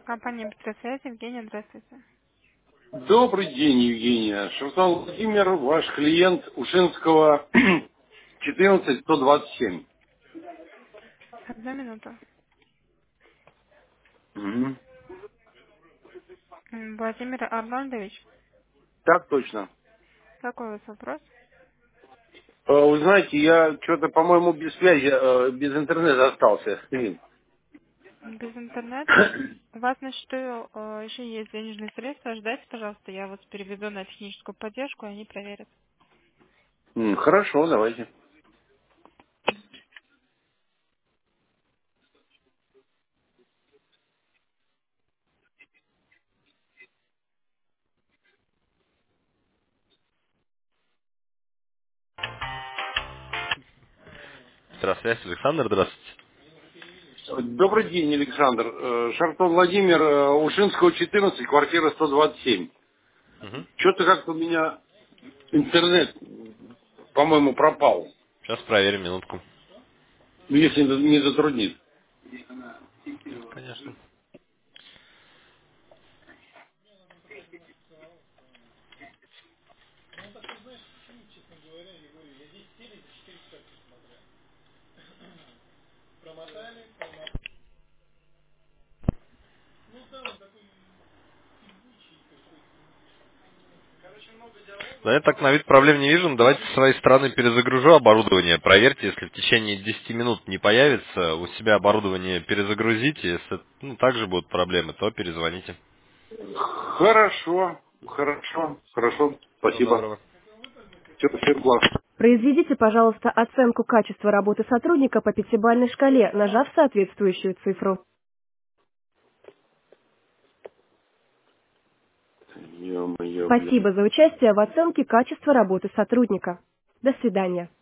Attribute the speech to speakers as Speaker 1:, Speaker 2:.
Speaker 1: Компания «Быстросвязь», Евгения, здравствуйте.
Speaker 2: Добрый день, Евгения. Шевцов Владимир, ваш клиент Ушинского 14127.
Speaker 1: Одну минуту.
Speaker 2: Мгм.
Speaker 1: Владимир Арнольдович,
Speaker 2: Так точно.
Speaker 1: какой у вас вопрос?
Speaker 2: Вы знаете, я что-то, по-моему, без связи, без интернета остался. Блин.
Speaker 1: Без интернета? У вас на счету еще есть денежные средства. Ждайте, пожалуйста, я вас переведу на техническую поддержку, и они проверят.
Speaker 2: Хорошо, давайте.
Speaker 3: Здравствуйте, Александр, здравствуйте.
Speaker 2: Добрый день, Александр. Шартов Владимир, Ушинского 14, квартира 127.
Speaker 3: Мгм.
Speaker 2: Что-то как-то у меня интернет, по-моему, пропал.
Speaker 3: Сейчас проверим минутку.
Speaker 2: Ну, если не затруднит.
Speaker 3: Конечно. Да я так на вид проблем не вижу, но давайте с своей стороны перезагружу оборудование. Проверьте, если в течение 10 минут не появится, у себя оборудование перезагрузите. Если также будут проблемы, то перезвоните.
Speaker 2: Хорошо, хорошо, хорошо.
Speaker 3: Всего
Speaker 2: Спасибо.
Speaker 3: доброго.
Speaker 2: Все классно.
Speaker 4: Произведите, пожалуйста, оценку качества работы сотрудника по пятибалльной шкале, нажав соответствующую цифру.
Speaker 2: Ё-моё, блин.
Speaker 4: Спасибо за участие в оценке качества работы сотрудника. До свидания.